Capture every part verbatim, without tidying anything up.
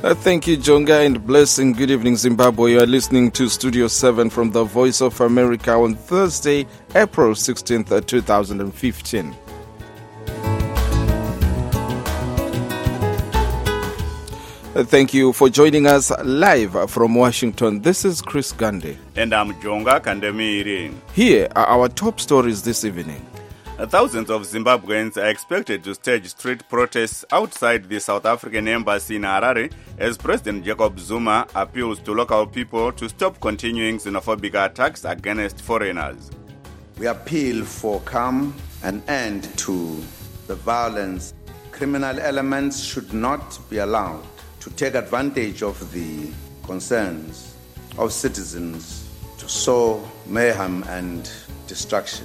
Uh, thank you, Jonga, and blessing. Good evening, Zimbabwe. You are listening to Studio seven from the Voice of America on Thursday, April sixteenth, twenty fifteen. Uh, thank you for joining us live from Washington. This is Chris Gandhi. And I'm Jonga Kandemiri. Here are our top stories this evening. Thousands of Zimbabweans are expected to stage street protests outside the South African embassy in Harare as President Jacob Zuma appeals to local people to stop continuing xenophobic attacks against foreigners. We appeal for calm and end to the violence. Criminal elements should not be allowed to take advantage of the concerns of citizens to sow mayhem and destruction.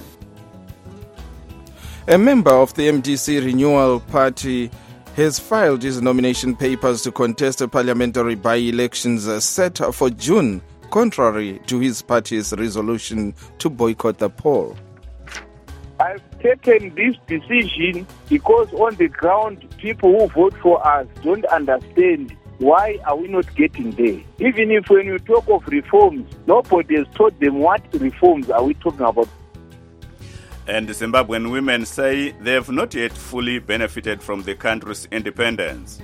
A member of the M D C Renewal Party has filed his nomination papers to contest a parliamentary by-elections set for June, contrary to his party's resolution to boycott the poll. I've taken this decision because on the ground, people who vote for us don't understand why are we not getting there. Even if when you talk of reforms, nobody has told them what reforms are we talking about. And Zimbabwean women say they have not yet fully benefited from the country's independence.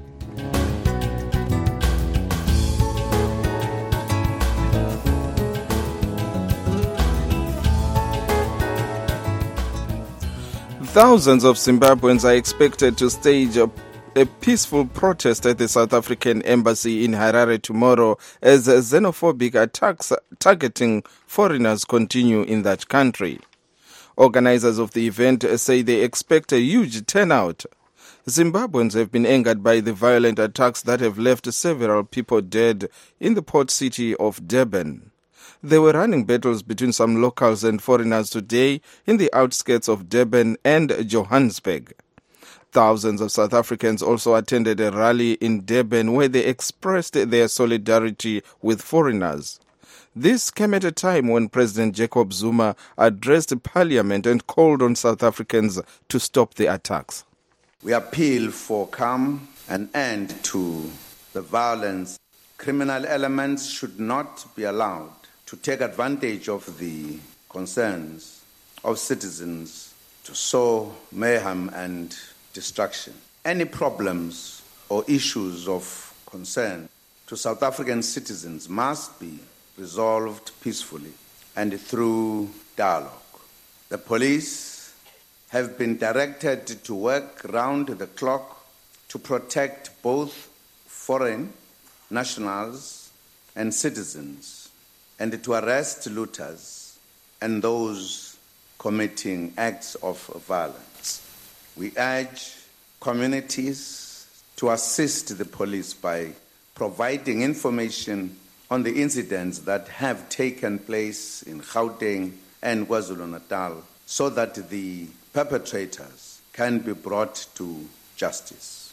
Thousands of Zimbabweans are expected to stage a, a peaceful protest at the South African embassy in Harare tomorrow as xenophobic attacks targeting foreigners continue in that country. Organizers of the event say they expect a huge turnout. Zimbabweans have been angered by the violent attacks that have left several people dead in the port city of Durban. There were running battles between some locals and foreigners today in the outskirts of Durban and Johannesburg. Thousands of South Africans also attended a rally in Durban where they expressed their solidarity with foreigners. This came at a time when President Jacob Zuma addressed Parliament and called on South Africans to stop the attacks. We appeal for calm and end to the violence. Criminal elements should not be allowed to take advantage of the concerns of citizens to sow mayhem and destruction. Any problems or issues of concern to South African citizens must be resolved peacefully and through dialogue. The police have been directed to work round the clock to protect both foreign nationals and citizens and to arrest looters and those committing acts of violence. We urge communities to assist the police by providing information on the incidents that have taken place in Gauteng and KwaZulu-Natal so that the perpetrators can be brought to justice.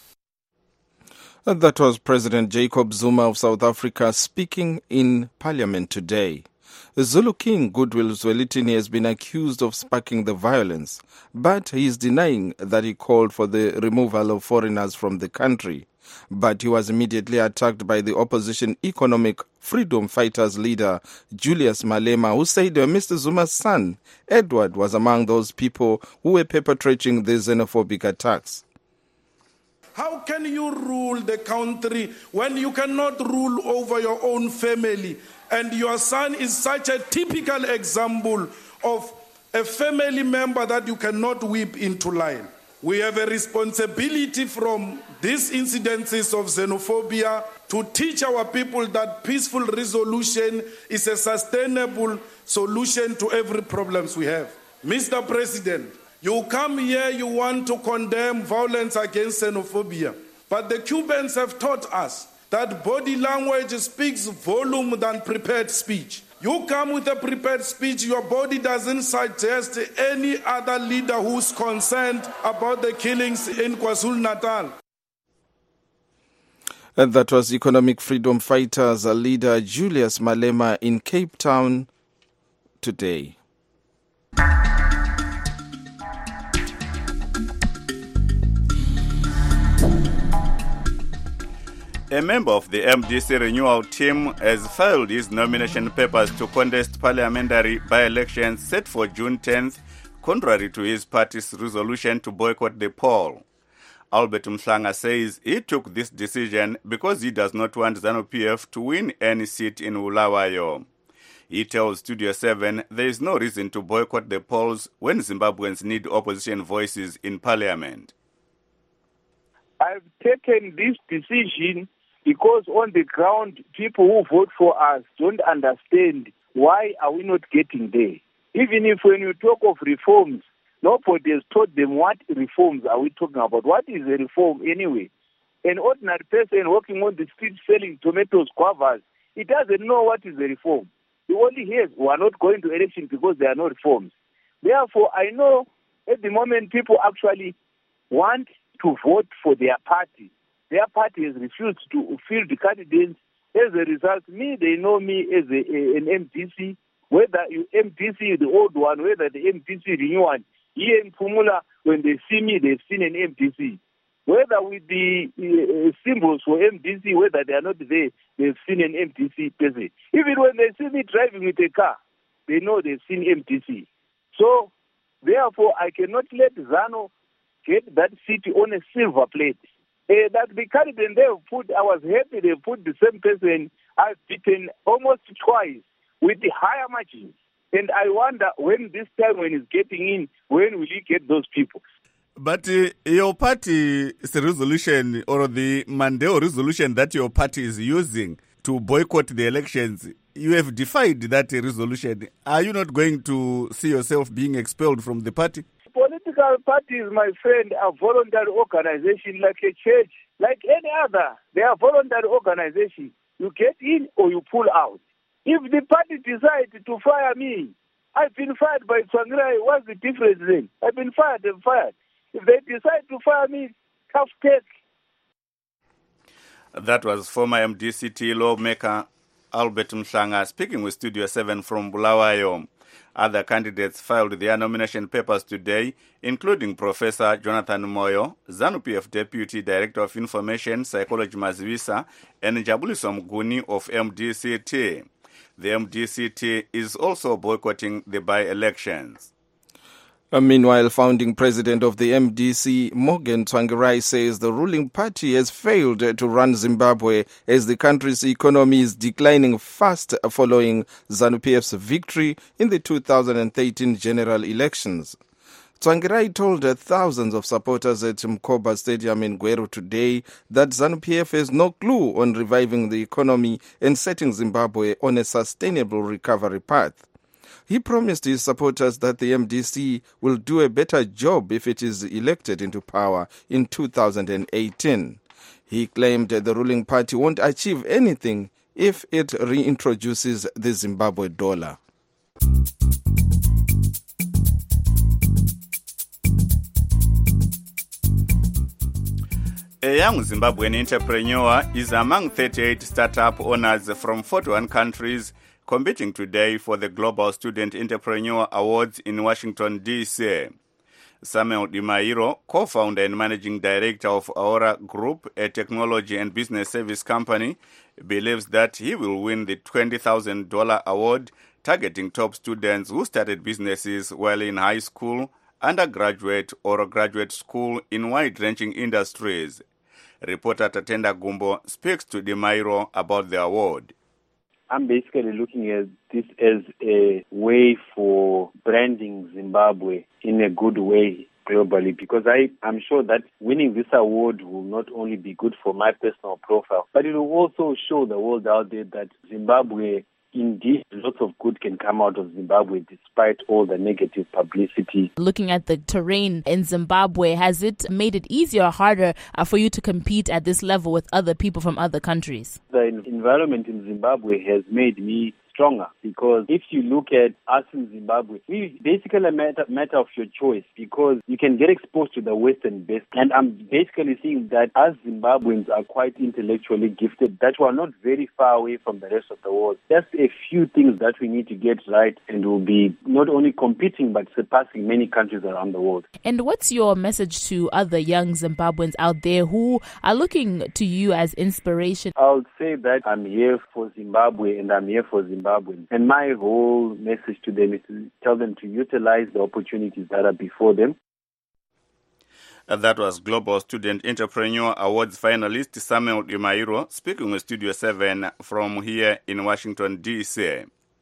That was President Jacob Zuma of South Africa speaking in Parliament today. Zulu King Goodwill Zwelithini has been accused of sparking the violence, but he is denying that he called for the removal of foreigners from the country. But he was immediately attacked by the opposition Economic Freedom Fighters leader Julius Malema, who said uh, Mister Zuma's son, Edward, was among those people who were perpetrating the xenophobic attacks. How can you rule the country when you cannot rule over your own family? And your son is such a typical example of a family member that you cannot whip into line. We have a responsibility from these incidences of xenophobia to teach our people that peaceful resolution is a sustainable solution to every problem we have. Mister President, you come here, you want to condemn violence against xenophobia, but the Cubans have taught us that body language speaks volume than prepared speech. You come with a prepared speech, your body doesn't suggest any other leader who's concerned about the killings in KwaZulu-Natal. And that was Economic Freedom Fighters leader Julius Malema in Cape Town today. A member of the M D C renewal team has filed his nomination papers to contest parliamentary by-elections set for June tenth, contrary to his party's resolution to boycott the poll. Albert Mhlanga says he took this decision because he does not want ZANU-P F to win any seat in Bulawayo. He tells Studio seven there is no reason to boycott the polls when Zimbabweans need opposition voices in parliament. I've taken this decision because on the ground, people who vote for us don't understand why are we not getting there. Even if when you talk of reforms, nobody has told them what reforms are we talking about. What is a reform anyway? An ordinary person walking on the street selling tomatoes, guavas, he doesn't know what is a reform. He only hears we are not going to election because there are no reforms. Therefore, I know at the moment people actually want to vote for their party. Their party has refused to field the candidates. As a result, me, they know me as a, a, an M D C, whether you M D C, the old one, whether the M D C renewal. Here in Pumula, when they see me, they've seen an M D C. Whether with the uh, symbols for M D C, whether they are not there, they've seen an M D C person. Even when they see me driving with a car, they know they've seen M D C. So, therefore, I cannot let ZANU get that city on a silver plate. Uh, that the candidate they have put, I was happy they put the same person I've beaten almost twice with the higher margins. And I wonder when this time when he's getting in, when will he get those people? But uh, your party's resolution or the Mandela resolution that your party is using to boycott the elections, you have defied that resolution. Are you not going to see yourself being expelled from the party? Political parties, my friend, are voluntary organizations like a church, like any other. They are voluntary organizations. You get in or you pull out. If the party decides to fire me, I've been fired by Tsvangirai. What's the difference then? I've been fired and fired. If they decide to fire me, tough take. That was former M D C T lawmaker Albert Mhlanga speaking with Studio seven from Bulawayo. Other candidates filed their nomination papers today, including Professor Jonathan Moyo, ZANU-P F Deputy Director of Information Psychology Mazivisa, and Jabuliso Mguni of M D C T. The M D C T is also boycotting the by-elections. Uh, meanwhile, founding president of the M D C, Morgan Tsvangirai, says the ruling party has failed to run Zimbabwe as the country's economy is declining fast following ZANU-P F's victory in the two thousand thirteen general elections. Tsvangirai told uh, thousands of supporters at Mkoba Stadium in Gweru today that ZANU-P F has no clue on reviving the economy and setting Zimbabwe on a sustainable recovery path. He promised his supporters that the M D C will do a better job if it is elected into power in two thousand eighteen. He claimed that the ruling party won't achieve anything if it reintroduces the Zimbabwe dollar. A young Zimbabwean entrepreneur is among thirty-eight startup owners from forty-one countries competing today for the Global Student Entrepreneur Awards in Washington, D C Samuel Di Mairo, co-founder and managing director of Aura Group, a technology and business service company, believes that he will win the twenty thousand dollars award targeting top students who started businesses while in high school, undergraduate or graduate school in wide-ranging industries. Reporter Tatenda Gumbo speaks to Di Mairo about the award. I'm basically looking at this as a way for branding Zimbabwe in a good way globally, because I, I'm sure that winning this award will not only be good for my personal profile, but it will also show the world out there that Zimbabwe, indeed, lots of good can come out of Zimbabwe despite all the negative publicity. Looking at the terrain in Zimbabwe, has it made it easier or harder uh, for you to compete at this level with other people from other countries? The environment in Zimbabwe has made me stronger, because if you look at us in Zimbabwe, we basically a matter, matter of your choice, because you can get exposed to the Western best. And I'm basically seeing that us Zimbabweans are quite intellectually gifted, that we are not very far away from the rest of the world. Just a few things that we need to get right, and we'll be not only competing but surpassing many countries around the world. And what's your message to other young Zimbabweans out there who are looking to you as inspiration? I would say that I'm here for Zimbabwe and I'm here for Zimbabweans. And my whole message to them is to tell them to utilize the opportunities that are before them. And that was Global Student Entrepreneur Awards finalist Samuel Imairo speaking with Studio seven from here in Washington, D C.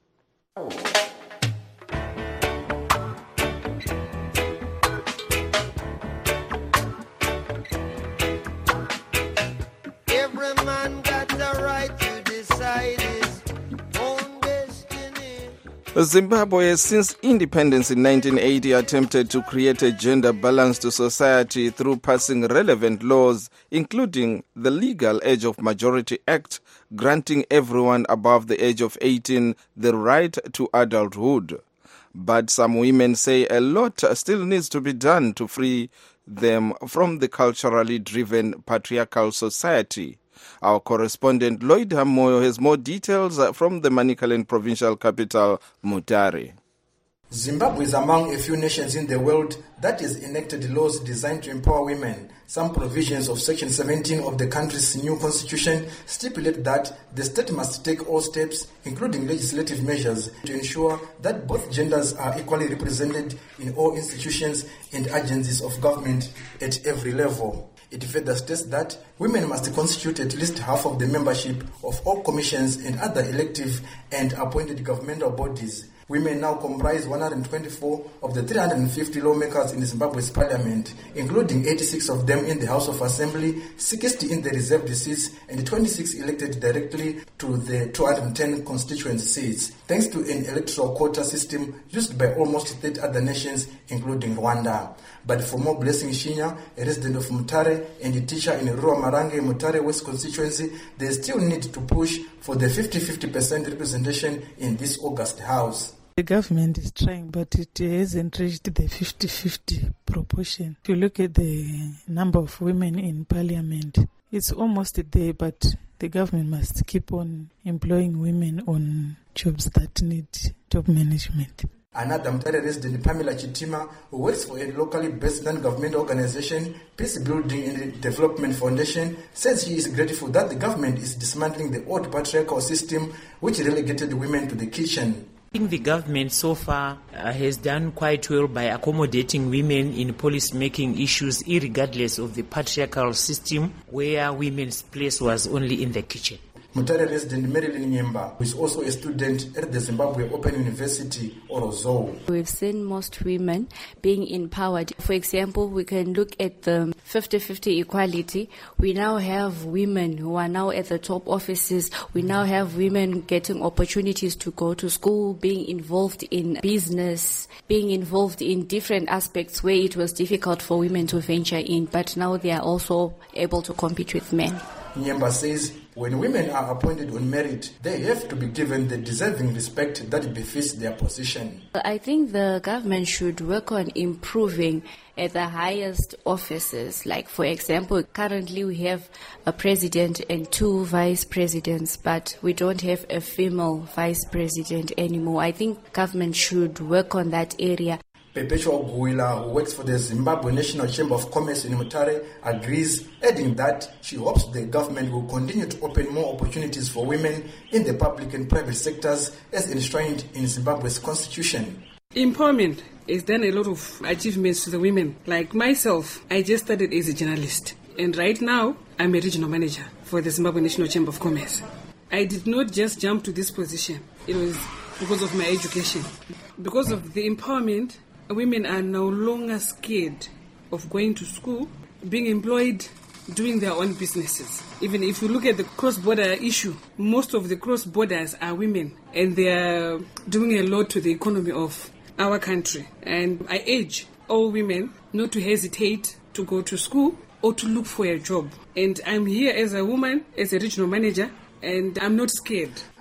Every man got the right to decide his own destiny. Zimbabwe has since independence in nineteen eighty attempted to create a gender-balanced society through passing relevant laws, including the Legal Age of Majority Act, granting everyone above the age of eighteen the right to adulthood. But some women say a lot still needs to be done to free them from the culturally driven patriarchal society. Our correspondent Lloyd Hamoyo has more details from the Manicaland provincial capital, Mutare. Zimbabwe is among a few nations in the world that has enacted laws designed to empower women. Some provisions of Section seventeen of the country's new constitution stipulate that the state must take all steps, including legislative measures, to ensure that both genders are equally represented in all institutions and agencies of government at every level. It further states that women must constitute at least half of the membership of all commissions and other elective and appointed governmental bodies. Women now comprise one hundred twenty-four of the three hundred fifty lawmakers in Zimbabwe's parliament, including eighty-six of them in the House of Assembly, sixty in the reserved seats, and twenty-six elected directly to the two hundred ten constituent seats, thanks to an electoral quota system used by almost thirty other nations, including Rwanda. But for more Blessing Shinya, a resident of Mutare and a teacher in rural Marange, Mutare West constituency, they still need to push for the fifty-fifty percent representation in this August House. The government is trying, but it hasn't reached the fifty-fifty proportion. If you look at the number of women in parliament, it's almost there, but the government must keep on employing women on jobs that need top management. Another Mutare resident, Pamela Chitima, who works for a locally based non-government organization, Peace Building and Development Foundation, says she is grateful that the government is dismantling the old patriarchal system which relegated women to the kitchen. I think the government so far uh, has done quite well by accommodating women in policy-making issues, irregardless of the patriarchal system where women's place was only in the kitchen. Mutare resident Marilyn Nyemba, who is also a student at the Zimbabwe Open University, Orozo. We've seen most women being empowered. For example, we can look at the fifty-fifty equality. We now have women who are now at the top offices. We now have women getting opportunities to go to school, being involved in business, being involved in different aspects where it was difficult for women to venture in, but now they are also able to compete with men. Nyemba says when women are appointed on merit, they have to be given the deserving respect that befits their position. I think the government should work on improving at the highest offices. Like, for example, currently we have a president and two vice presidents, but we don't have a female vice president anymore. I think government should work on that area. Perpetua Guila, who works for the Zimbabwe National Chamber of Commerce in Mutare, agrees, adding that she hopes the government will continue to open more opportunities for women in the public and private sectors as enshrined in Zimbabwe's constitution. Empowerment has done a lot of achievements to the women. Like myself, I just started as a journalist, and right now I'm a regional manager for the Zimbabwe National Chamber of Commerce. I did not just jump to this position. It was because of my education. Because of the empowerment, women are no longer scared of going to school, being employed, doing their own businesses. Even if you look at the cross-border issue, most of the cross-borders are women, and they are doing a lot to the economy of our country. And I urge all women not to hesitate to go to school or to look for a job. And I'm here as a woman, as a regional manager, and I'm not scared.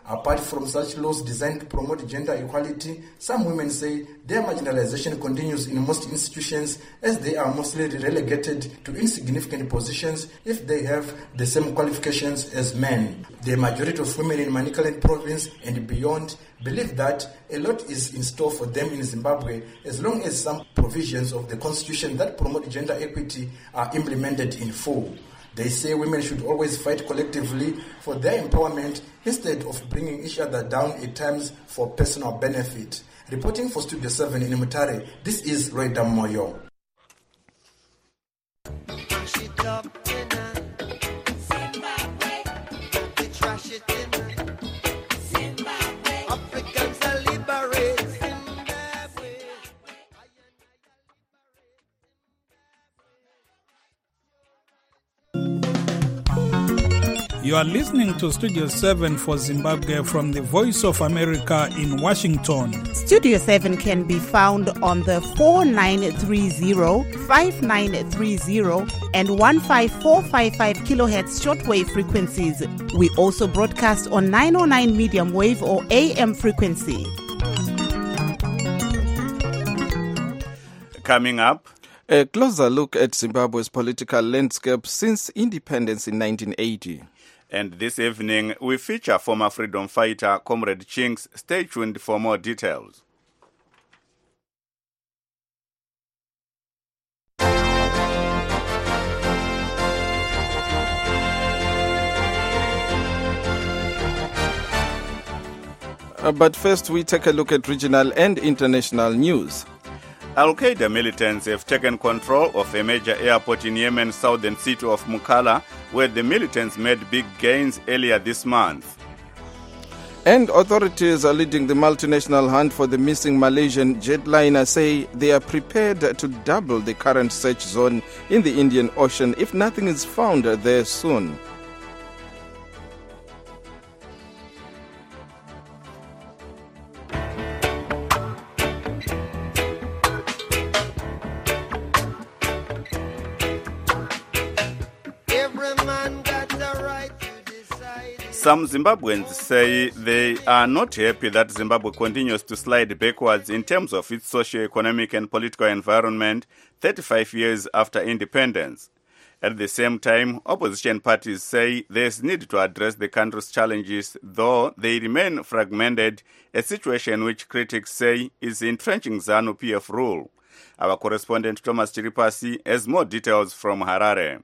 Apart from such laws designed to promote gender equality, some women say their marginalization continues in most institutions as they are mostly relegated to insignificant positions if they have the same qualifications as men. The majority of women in Manicaland province and beyond believe that a lot is in store for them in Zimbabwe as long as some provisions of the constitution that promote gender equity are implemented in full. They say women should always fight collectively for their empowerment instead of bringing each other down at times for personal benefit. Reporting for Studio seven in Mutare, this is Roy Damoyo. You are listening to Studio seven for Zimbabwe from the Voice of America in Washington. Studio seven can be found on the four nine three zero, five nine three zero and one five four five five kilohertz shortwave frequencies. We also broadcast on nine oh nine medium wave or A M frequency. Coming up, a closer look at Zimbabwe's political landscape since independence in nineteen eighty. And this evening, we feature former freedom fighter Comrade Chinks. Stay tuned for more details. Uh, but first, we take a look at regional and international news. Al-Qaeda militants have taken control of a major airport in Yemen's southern city of Mukalla, where the militants made big gains earlier this month. And authorities are leading the multinational hunt for the missing Malaysian jetliner say they are prepared to double the current search zone in the Indian Ocean if nothing is found there soon. Some Zimbabweans say they are not happy that Zimbabwe continues to slide backwards in terms of its socio-economic and political environment thirty-five years after independence. At the same time, opposition parties say there's need to address the country's challenges, though they remain fragmented, a situation which critics say is entrenching ZANU-P F rule. Our correspondent Thomas Chiripasi has more details from Harare.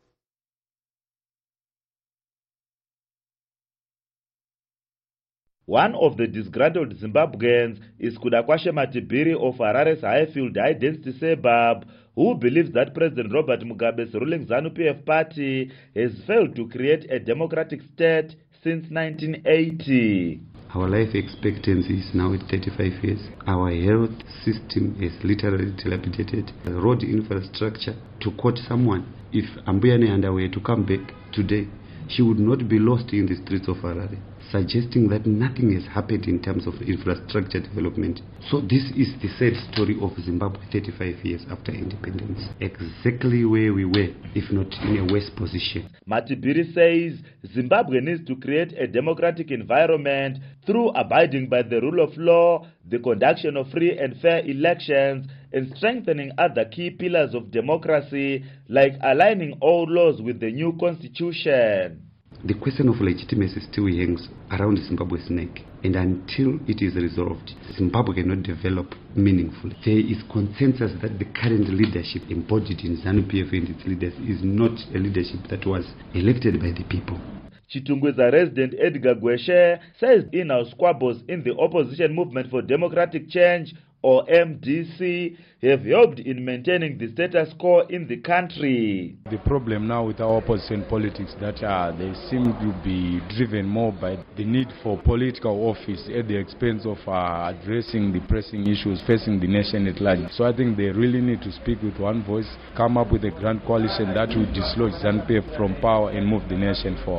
One of the disgruntled Zimbabweans is Kudakwashe Matibiri of Harare's Highfield High Density suburb, who believes that President Robert Mugabe's ruling ZANU-P F party has failed to create a democratic state since nineteen eighty. Our life expectancy is now at thirty-five years. Our health system is literally dilapidated. The road infrastructure, to quote someone, if Ambuya Nehanda were to come back today, she would not be lost in the streets of Harare, suggesting that nothing has happened in terms of infrastructure development. So this is the sad story of Zimbabwe thirty-five years after independence. Exactly where we were, if not in a worse position. Matibiri says Zimbabwe needs to create a democratic environment through abiding by the rule of law, the conduction of free and fair elections, and strengthening other key pillars of democracy, like aligning all laws with the new constitution. The question of legitimacy still hangs around Zimbabwe's neck, and until it is resolved, Zimbabwe cannot develop meaningfully. There is consensus that the current leadership embodied in ZANU-P F and its leaders is not a leadership that was elected by the people. Chitungwiza resident Edgar Gweshe says in-house squabbles in the opposition movement for democratic change, or M D C, have helped in maintaining the status quo in the country. The problem now with our opposition politics that uh, they seem to be driven more by the need for political office at the expense of uh, addressing the pressing issues facing the nation at large. So I think they really need to speak with one voice, come up with a grand coalition that will dislodge ZANU-P F from power and move the nation forward.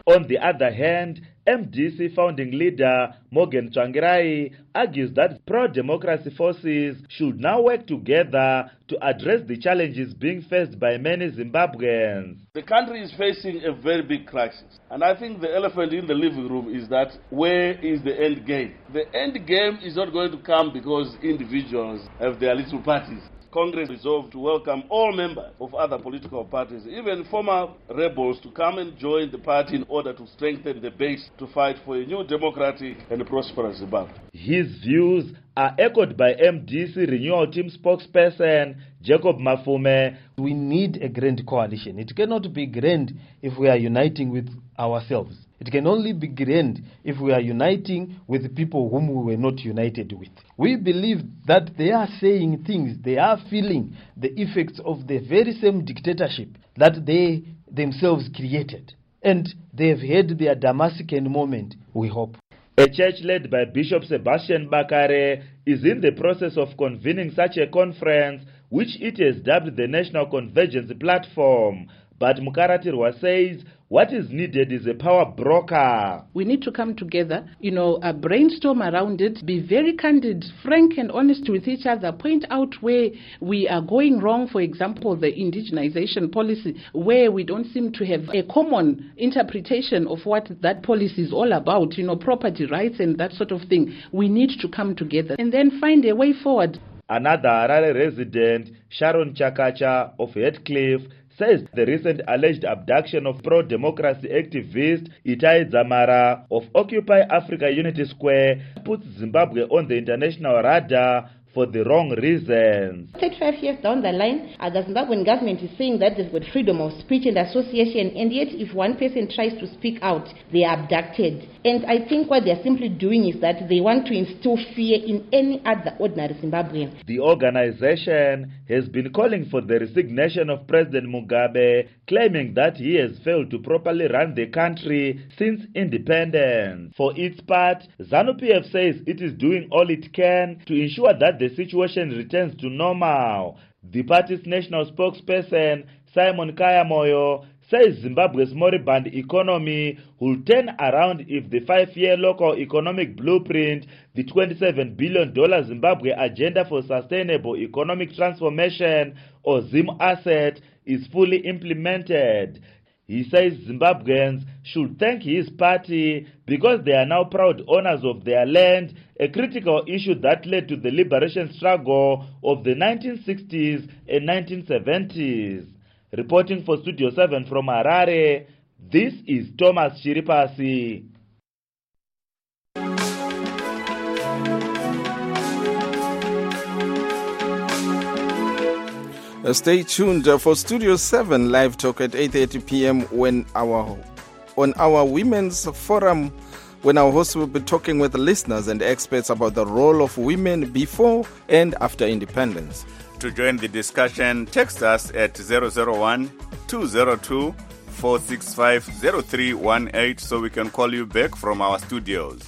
On the other hand, M D C founding leader Morgan Tsvangirai argues that pro-democracy forces should now work together to address the challenges being faced by many Zimbabweans. The country is facing a very big crisis, and I think the elephant in the living room is that where is the end game? The end game is not going to come because individuals have their little parties. Congress resolved to welcome all members of other political parties, even former rebels, to come and join the party in order to strengthen the base to fight for a new democratic and prosperous Zimbabwe. His views are echoed by M D C Renewal Team spokesperson Jacob Mafume. We need a grand coalition. It cannot be grand if we are uniting with ourselves. It can only be grand if we are uniting with people whom we were not united with. We believe that they are saying things, they are feeling the effects of the very same dictatorship that they themselves created. And they have had their Damascus moment, we hope. A church led by Bishop Sebastian Bakare is in the process of convening such a conference, which it has dubbed the National Convergence Platform. But Mukaratirwa says what is needed is a power broker. We need to come together, you know, uh, brainstorm around it, be very candid, frank and honest with each other, point out where we are going wrong, for example, the indigenization policy, where we don't seem to have a common interpretation of what that policy is all about, you know, property rights and that sort of thing. We need to come together and then find a way forward. Another Harare resident, Sharon Chakacha of Heathcliff, says the recent alleged abduction of pro-democracy activist Itai Dzamara of Occupy Africa Unity Square puts Zimbabwe on the international radar for the wrong reasons. thirty-five years down the line, uh, the Zimbabwean government is saying that they've got freedom of speech and association, and yet if one person tries to speak out, they are abducted. And I think what they're simply doing is that they want to instill fear in any other ordinary Zimbabwean. The organization has been calling for the resignation of President Mugabe, claiming that he has failed to properly run the country since independence. For its part, ZANU-P F says it is doing all it can to ensure that the The situation returns to normal. The party's national spokesperson, Simon Kayamoyo, says Zimbabwe's moribund economy will turn around if the five-year local economic blueprint, the twenty-seven billion dollars Zimbabwe Agenda for Sustainable Economic Transformation, or ZIM-ASSET, is fully implemented. He says Zimbabweans should thank his party because they are now proud owners of their land, a critical issue that led to the liberation struggle of the nineteen sixties and nineteen seventies. Reporting for Studio seven from Harare, this is Thomas Chiripasi. Stay tuned for Studio seven live talk at eight thirty p.m. when our on our Women's Forum, when our hosts will be talking with listeners and experts about the role of women before and after independence. To join the discussion, text us at zero zero one, two zero two, four six five, zero three one eight so we can call you back from our studios.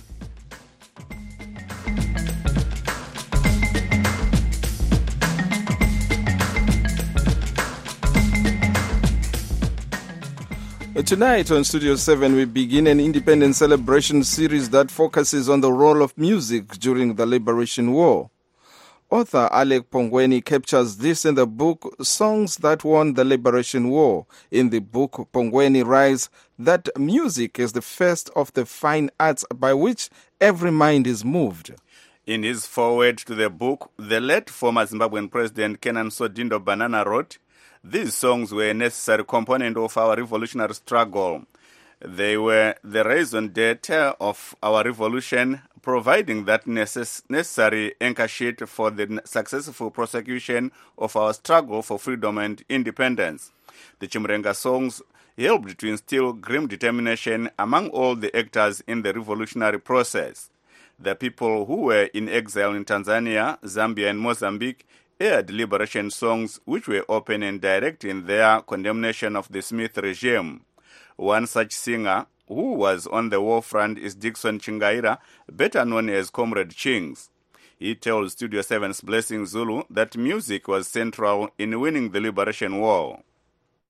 Tonight on Studio seven, we begin an independence celebration series that focuses on the role of music during the Liberation War. Author Alec Pongweni captures this in the book Songs That Won the Liberation War. In the book, Pongweni writes that music is the first of the fine arts by which every mind is moved. In his foreword to the book, the late former Zimbabwean President Kenan Sodindo Banana wrote, "These songs were a necessary component of our revolutionary struggle. They were the raison d'etre of our revolution, providing that necess- necessary anchor sheet for the successful prosecution of our struggle for freedom and independence. The Chimrenga songs helped to instill grim determination among all the actors in the revolutionary process. The people who were in exile in Tanzania, Zambia, and Mozambique aired liberation songs which were open and direct in their condemnation of the Smith regime. One such singer who was on the war front is Dixon Chingaira, better known as Comrade Chings. He tells Studio seven's Blessing Zulu that music was central in winning the liberation war.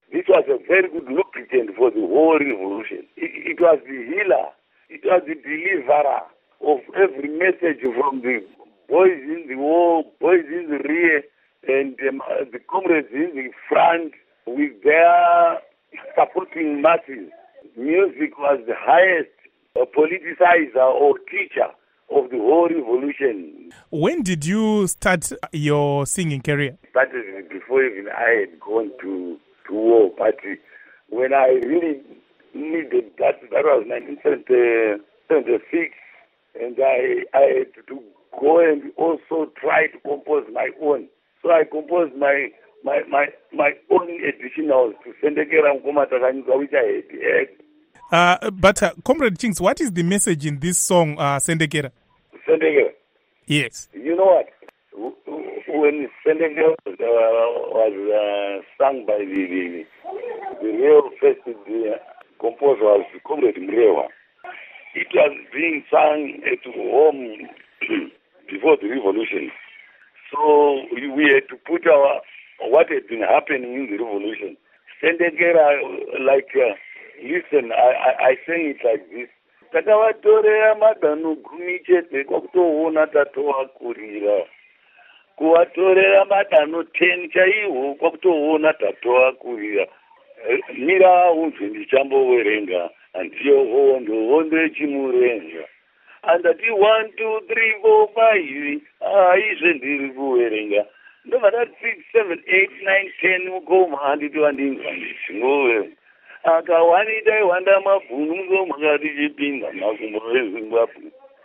This was a very good lubricant for the whole revolution. It, it was the healer. It was the deliverer of every message from the boys in the war, boys in the rear, and um, the comrades in the front with their supporting masses. Music was the highest uh, politicizer or teacher of the whole revolution. When did you start your singing career? Started before even I had gone to, to war, but when I really needed that, that was nineteen seventy-six, and I, I had to go and also try to compose my own. So I composed my my my, my own additionals to Sendekera Mkoma Takanyuka, which I had. Uh, but uh, Comrade Chinks, what is the message in this song, uh, Sendekera? Sendekera? Yes. You know what? When Sendekera uh, was uh, sung by the, the, the real first the composer was Comrade Mrewa, it was being sung at home before the revolution. So we had to put our what had been happening in the revolution. Sendekera, like, uh, listen, I, I, I sang it like this. Takavatorea madhanu gumi chete kwakutoona tatoa kurira. Kuvatorera madhanu ten chaiwo kwakutoona tatoa kurira. Mira unzvi ndichambowerenga ndiyo hondo hondo yechimurenga. Andati one two three four five aizve ndiri kuwerenga. Ndobva ndati six seven eight nine ten mukoma handiti wandinzwa ndichingowerenga. Akawanidai wanda mabhunu mukati chipinda makumbo eZimbabwe.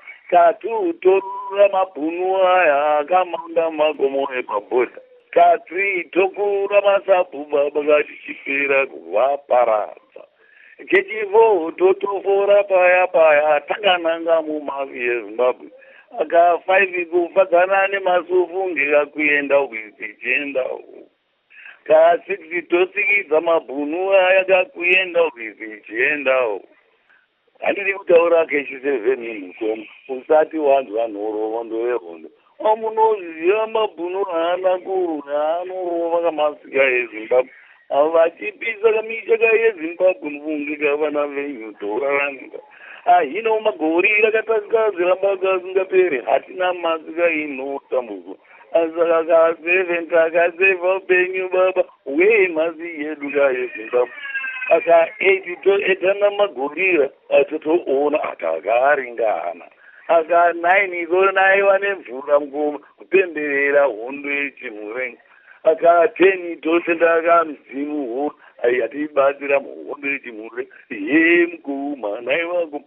Katu torura mabhunu aya akamanda magomo epabhodha. Katri tokura masapu bakati chipera kuvaparadza. Kechivo totofora paya paya takananga mumavi eZimbabwe. Aka five kufadzana nemasufu ngekakuenda kwizichenda uku. Ka six tosikidza mabhunu aya kakuenda kwizichenda uku. Handiri kutaura kechi seven mukoma. Usati wanzwa nhoroondo yehondo. Amunoziva mabhunu haana kurwa anorova kamasika eZimbabwe. Vachipisa kamicheka yeZimbabwe muvungika vana venyu toraramika. Hino magori rakatasika kasingaperi hatina masika inotambudzwa. Saka kaseventa akaseva upenyu baba wei masi yedu kayeZimbabwe. Aka eight toetana magorira totoona atakaringana. Aka nine izonaiwa nemvura mukoma kupemberera hondo yechimurenga. Aka ten tosendaka mzimu ho ayatibatsira muhondo yechimurenga. Ye mukoma naiwa mukoma.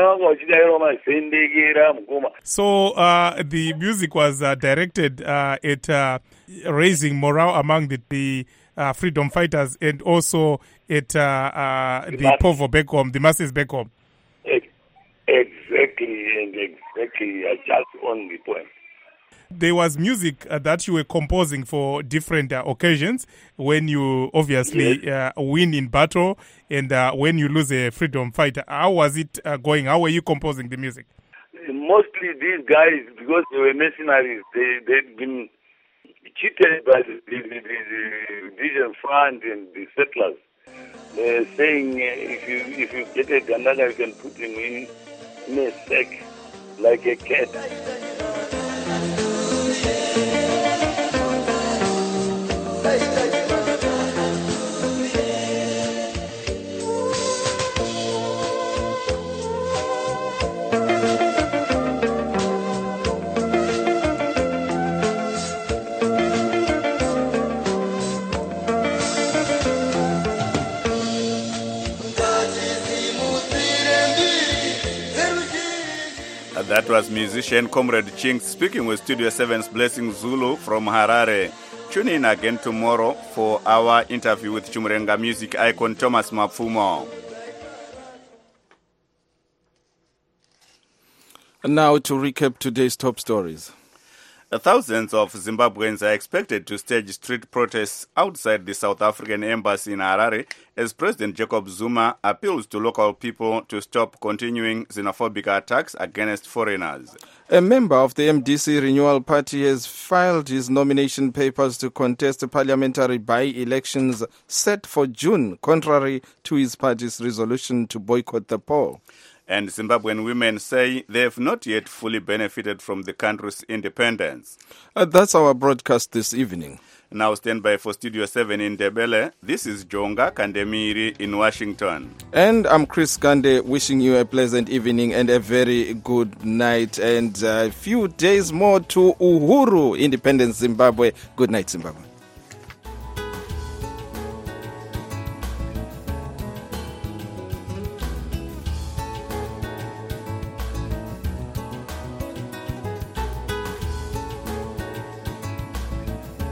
So uh, the music was uh, directed uh, at uh, raising morale among the, the uh, freedom fighters and also at uh, uh, the, the povo back home, the masses back home. Exactly, and exactly, just on the point. There was music uh, that you were composing for different uh, occasions when you obviously yes. uh, win in battle and uh, when you lose a freedom fighter. How was it uh, going? How were you composing the music? Mostly these guys, because they were mercenaries, they, they'd been cheated by the, the, the, the Division Front and the settlers. They're saying uh, if you if you get a Gandanga, you can put him in, in a sack like a cat. That was musician Comrade Chinks speaking with Studio seven's Blessing Zulu from Harare. Tune in again tomorrow for our interview with Chimurenga music icon Thomas Mapfumo. Now to recap today's top stories. Thousands of Zimbabweans are expected to stage street protests outside the South African embassy in Harare as President Jacob Zuma appeals to local people to stop continuing xenophobic attacks against foreigners. A member of the M D C Renewal Party has filed his nomination papers to contest parliamentary by-elections set for June, contrary to his party's resolution to boycott the poll. And Zimbabwean women say they have not yet fully benefited from the country's independence. Uh, that's our broadcast this evening. Now stand by for Studio seven in Ndebele. This is Jonga Kandemiri in Washington. And I'm Chris Kande, wishing you a pleasant evening and a very good night. And a few days more to Uhuru, Independence Zimbabwe. Good night, Zimbabwe.